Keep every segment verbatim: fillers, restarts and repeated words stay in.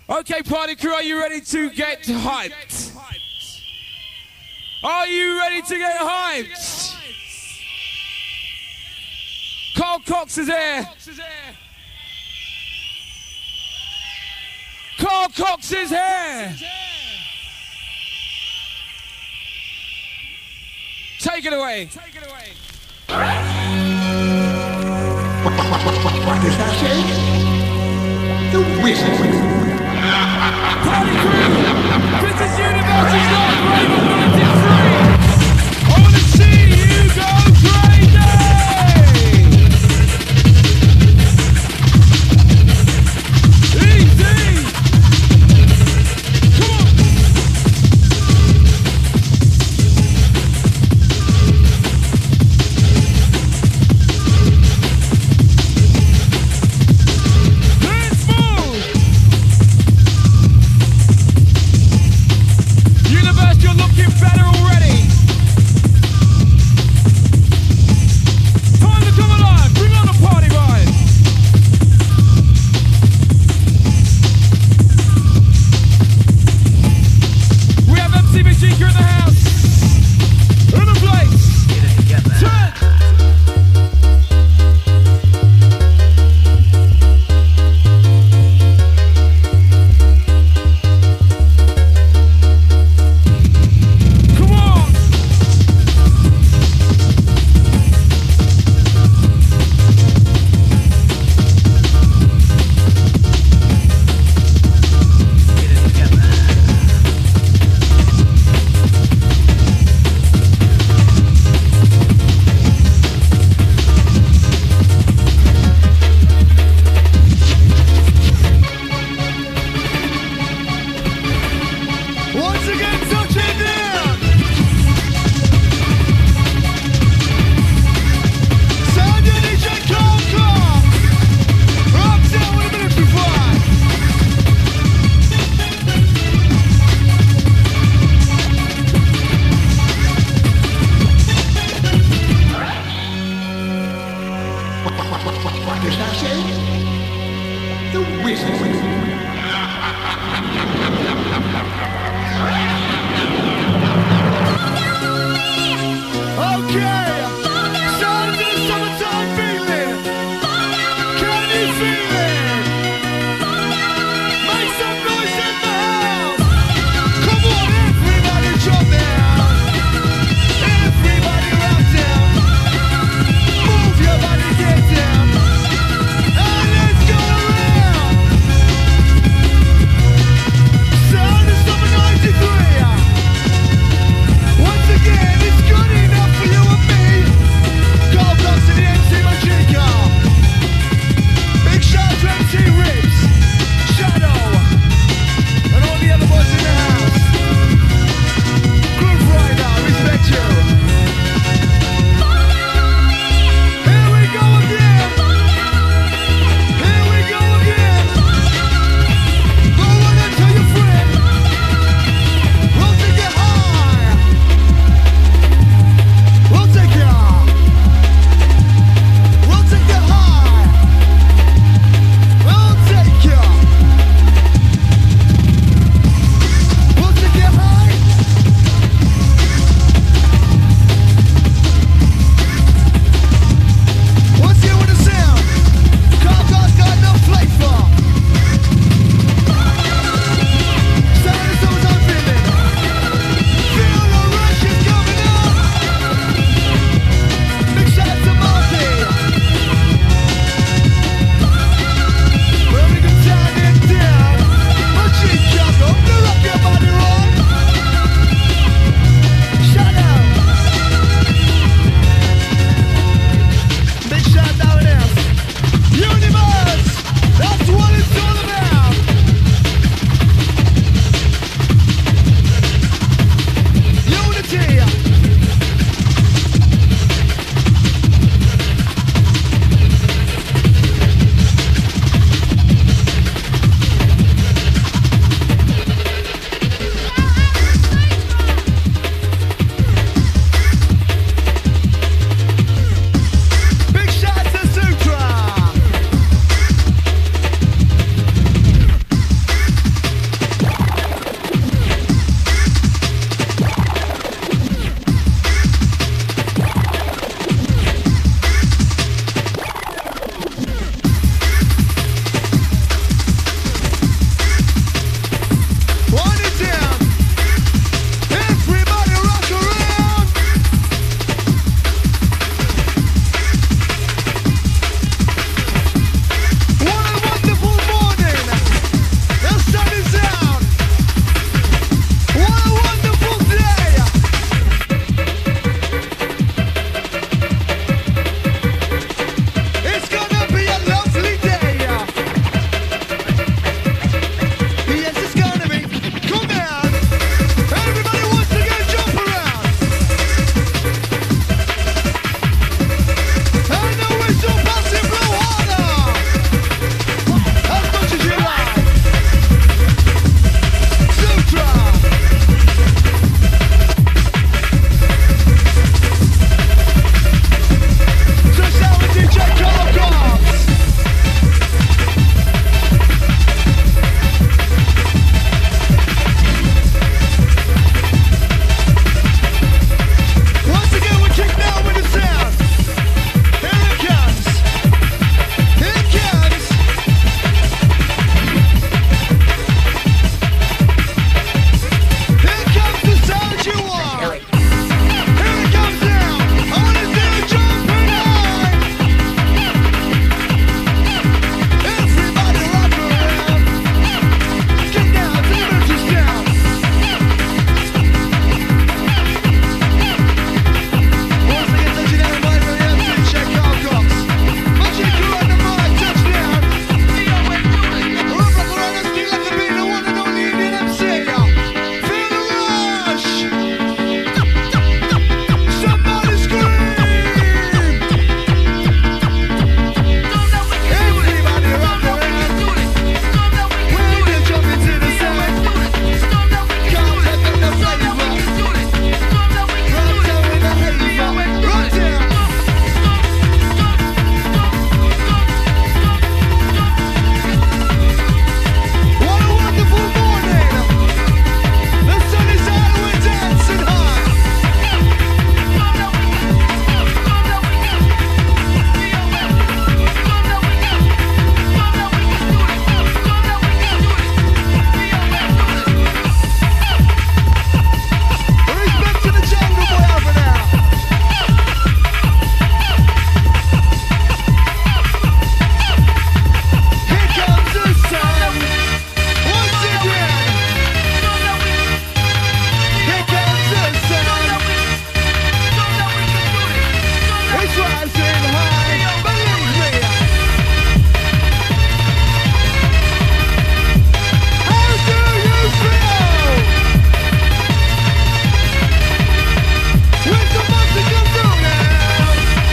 Okay, party crew, are you ready to get hyped? Are you ready to get hyped? Carl Cox is here. Carl Cox is here. Take it away. Take it away. What does that say? The wizard. Party crew, this is Universal's Live Rave ninety-three. I want to see you go crazy. Easy. Come on. Let's move. Universe, you're looking better already. Time to come alive. Bring on the party ride. We have M C Majika in the house. In the place. Get it together. Turn. Come on. Get it together. Once again, touch it down. Sound your D J Carl Cox. Up down with a minute to fly. What does that say? The wizard. Okay. Sound of the summertime feeling. Can you feel it? Make some noise in the house. Come on, everybody jump down. Everybody rock down. Move your body, get down. And let's go around. rising high, believe me. How do you feel? With the music you do now.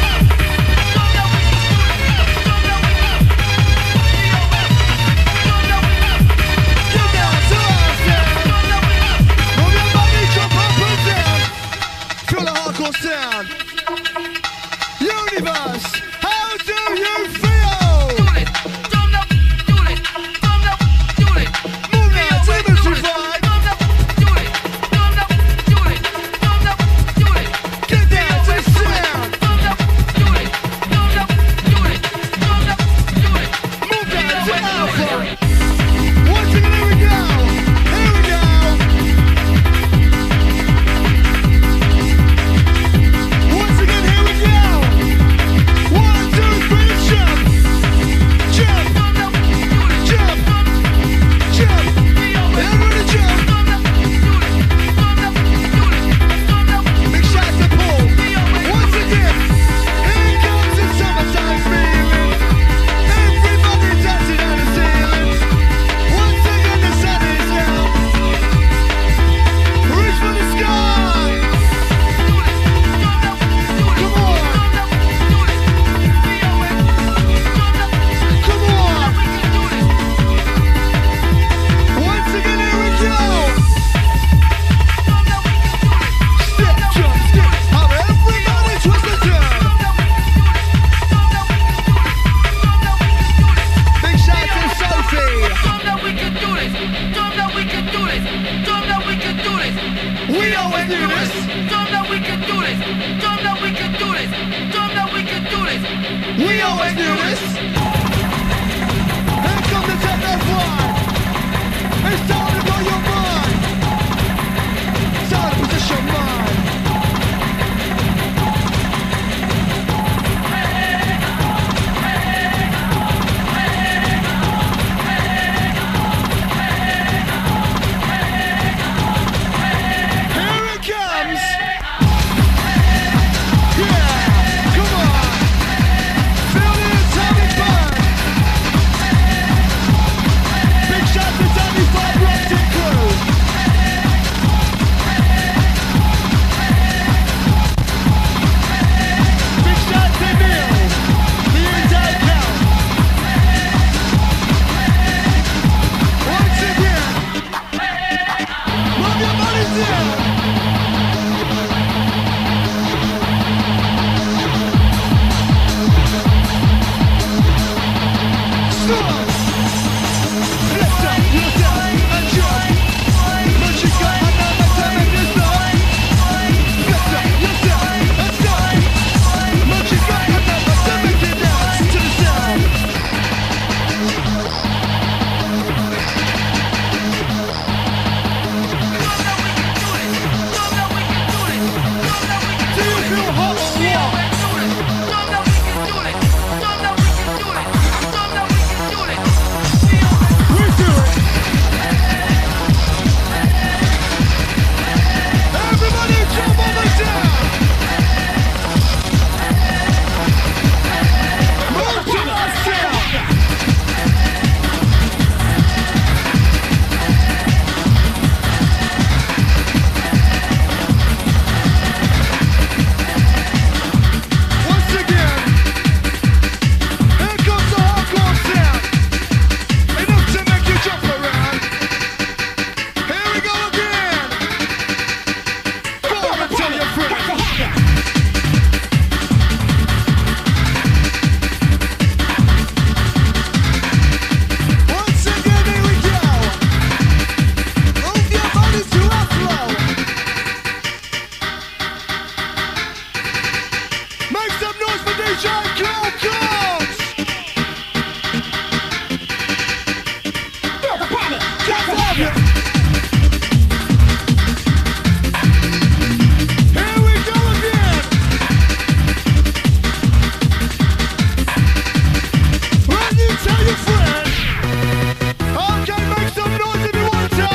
Get down to us now. Move your body, jump up and down. Feel the hardcore sound. Universe, how do you feel? Move now, Dimitri vibe. Get down to sound. Move down to alpha. Once again, here we go. Here we go. Once again, here we go. One, two, three, jump. Jump. Jump. Jump. Everybody jump. Big shout to Paul. Once again, here comes the summertime feeling. Everybody dancing on the ceiling. Once again, the sun is out. Reach for the sky. Come on. Come on. Once again, here we go. Step, jump, step. How everybody twist the turn. Big shout to Sophie. We always do this. We always do this. Here comes the techno fly. It's time to blow your mind. Time to position mind. Here it comes. Yeah, come on. Feel the atomic burn. Big shout to Danny Five Rockton Crew. Big shout to Neil, the inside count. Once again, move your bodies down. Stop. Lift up, lift up, and jump. But you got another time in this life. Lift up, lift up, and stop. But you got another time in this dance to the sound. Do you feel hot or what? We do it. Everybody jump up and down. Move to my sound. Once again, here comes the hardcore sound. Enough to make you jump around. Here we go again. Go on and tell your friends. Once again, here we go. Move your body to a flow. Make some noise for D J Cole Combs. Can't have you. Here we go again. When you tell your friend, okay, make some noise if you want to.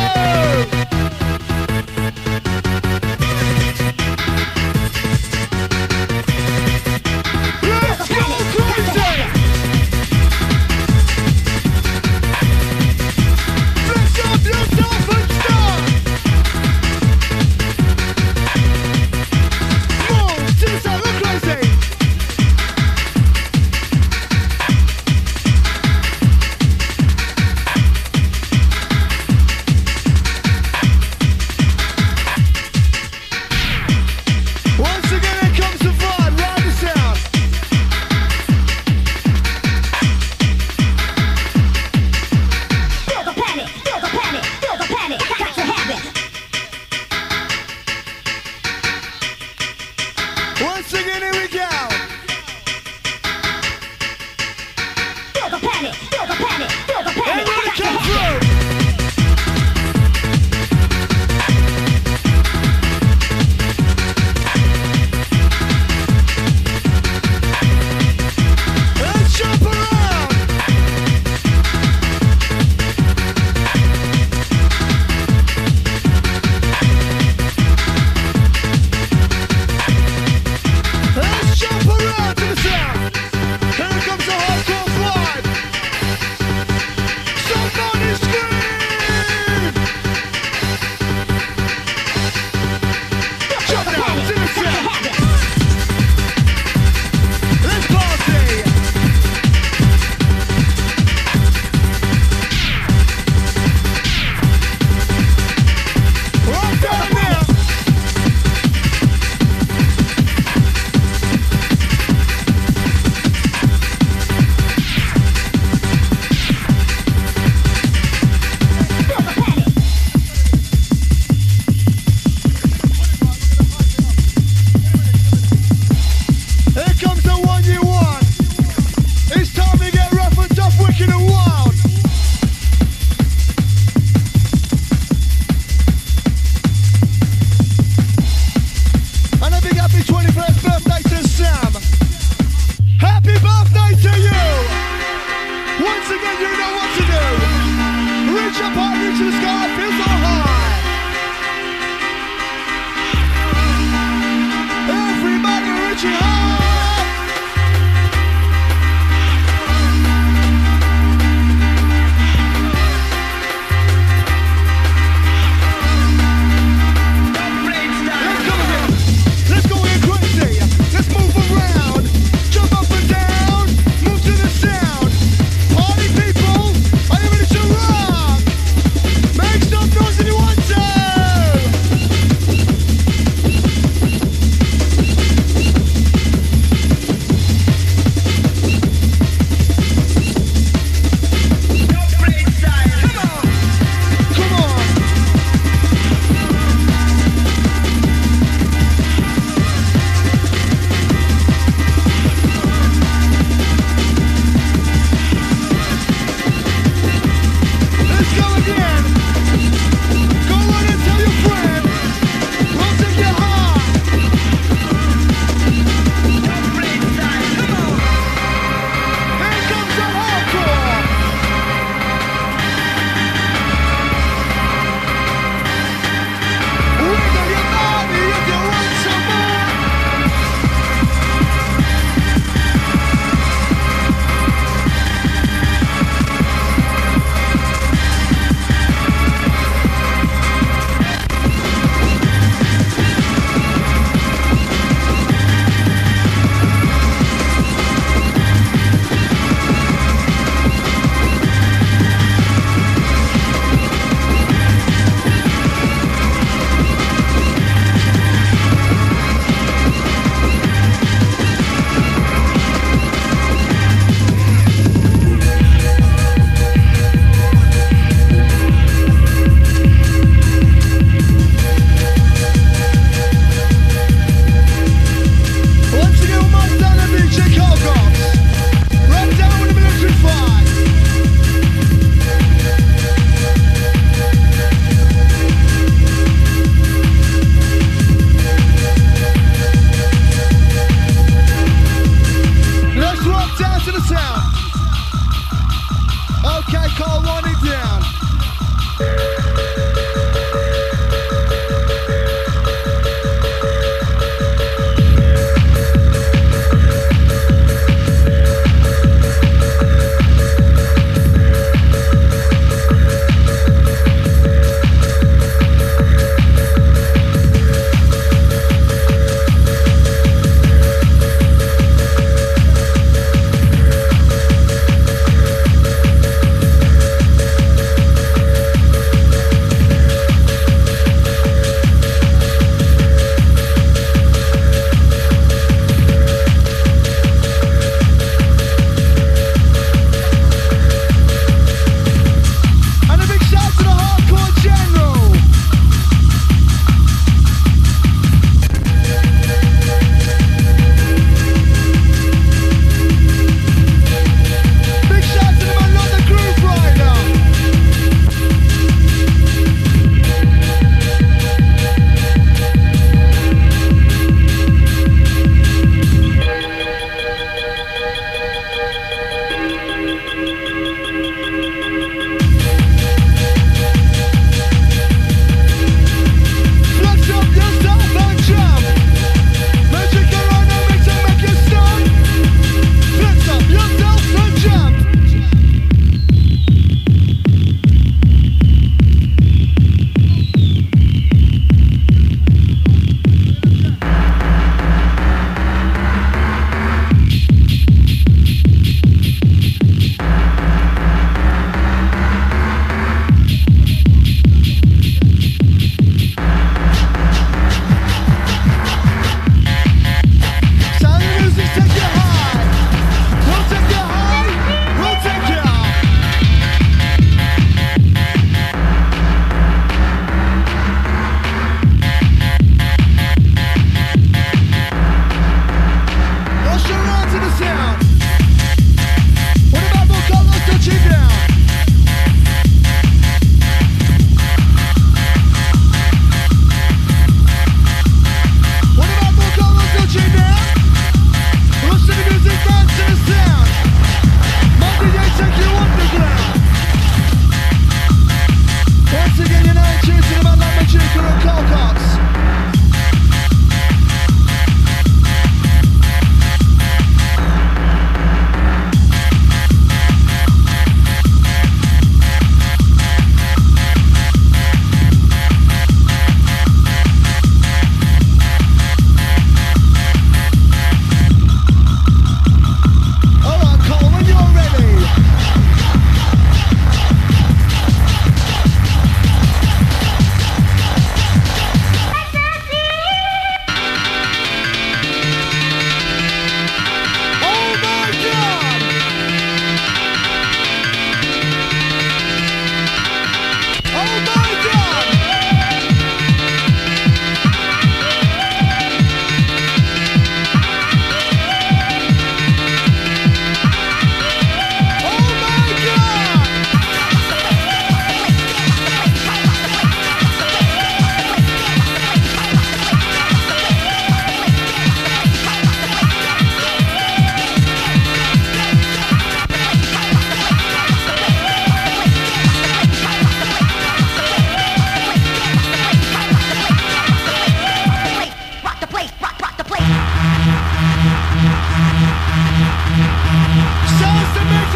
Let's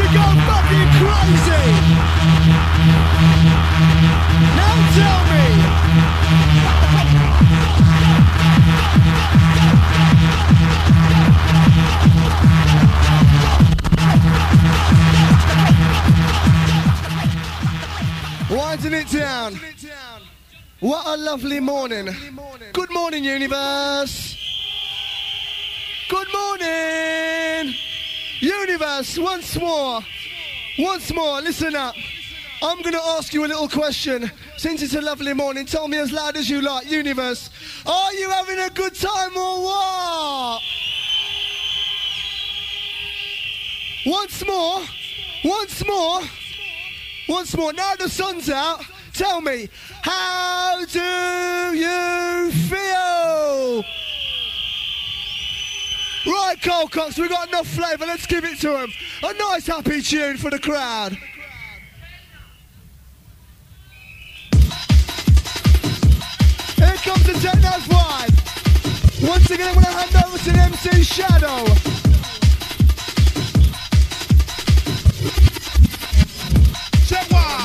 go fucking crazy. Now tell me. Winding it down. What a lovely morning. Good morning, universe. Good morning. Universe, once more. Once more, listen up. I'm going to ask you a little question. Since it's a lovely morning, tell me as loud as you like. Universe, are you having a good time or what? Once more. Once more. Once more. Now the sun's out. Tell me, how do you feel? Right, Cole Cox, we've got enough flavour, let's give it to him. A nice happy tune for the crowd. Here comes the techno vibe. Once again, I'm going to hand over to the M C Shadow. Check one.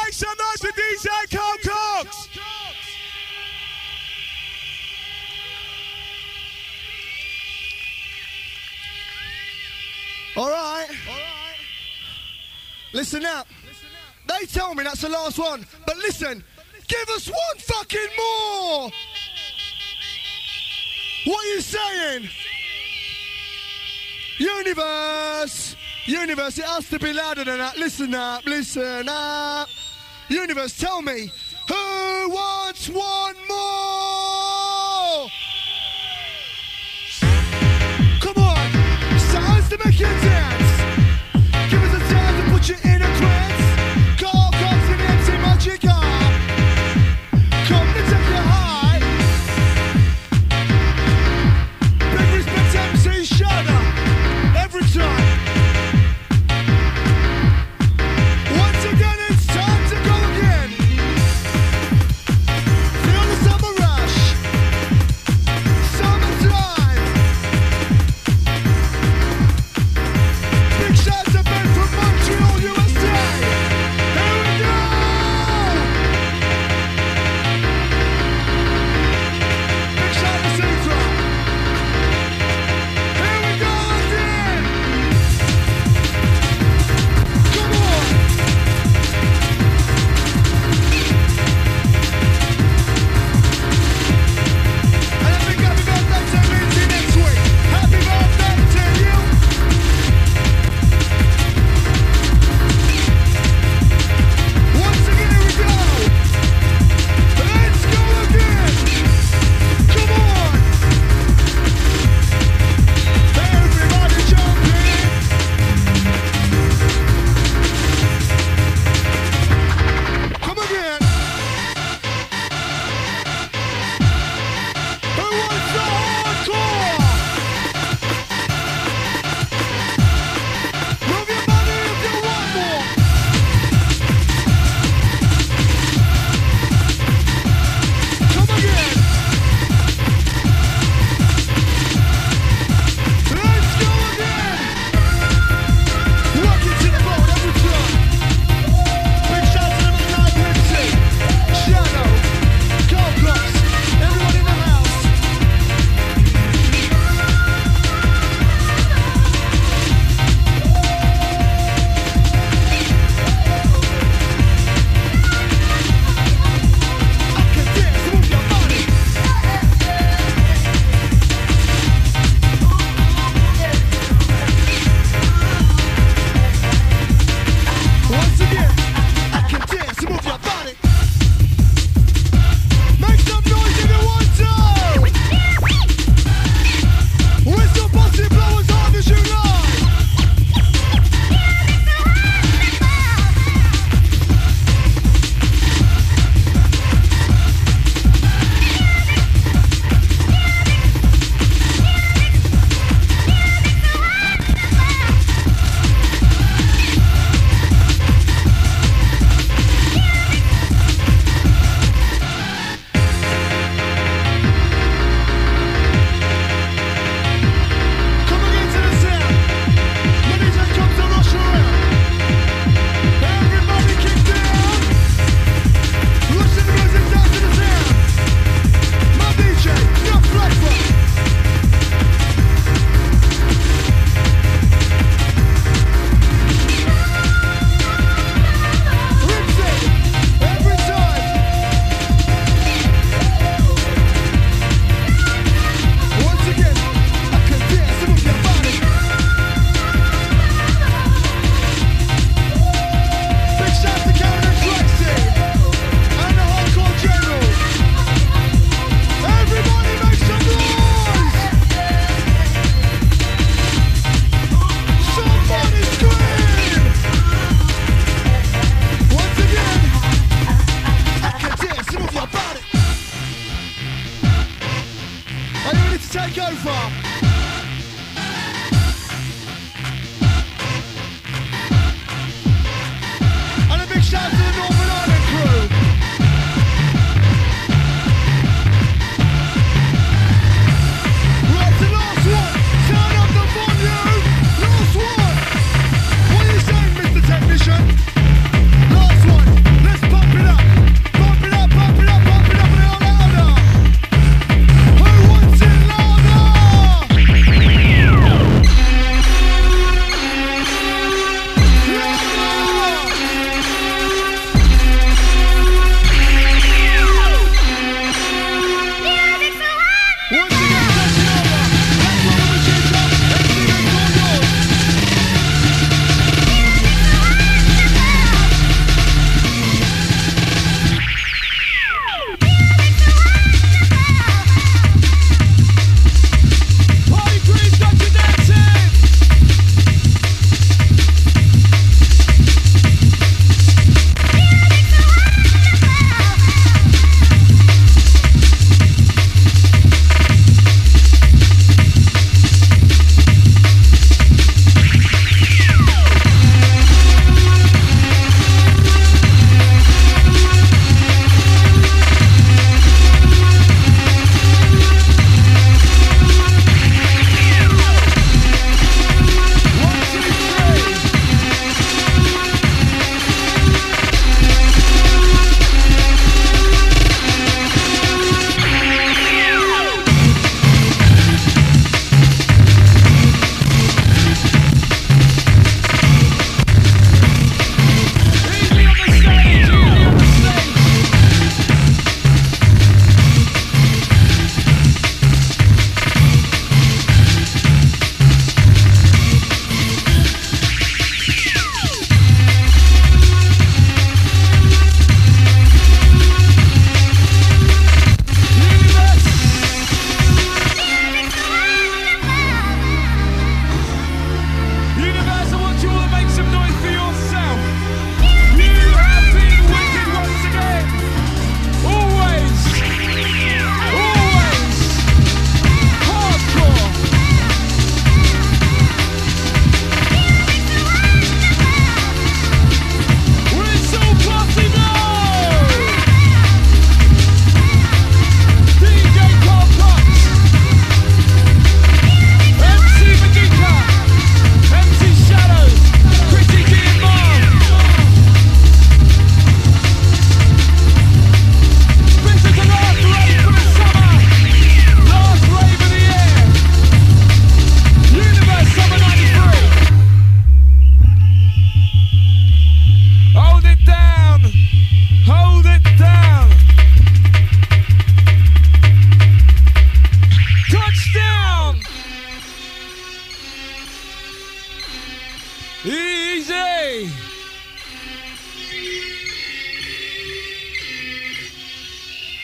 Make some noise for D J Carl Cox. All right. All right. Listen up. They tell me that's the last one, but listen, give us one fucking more. What are you saying? Universe. Universe, it has to be louder than that. Listen up, listen up. Universe, tell me, who wants one more? Come on, sounds to make you dance. Give us a time to put you in a trance. Carl Cox and M C Magic R. Come to take you high. Big respect to M C Shadow. Every time. Once again, it's time to go again. Feel the summer rush. Summertime. Big shout to Ben from Montreal, U S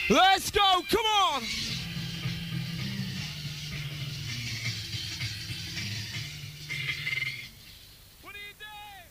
Let's go, come on! What are you doing?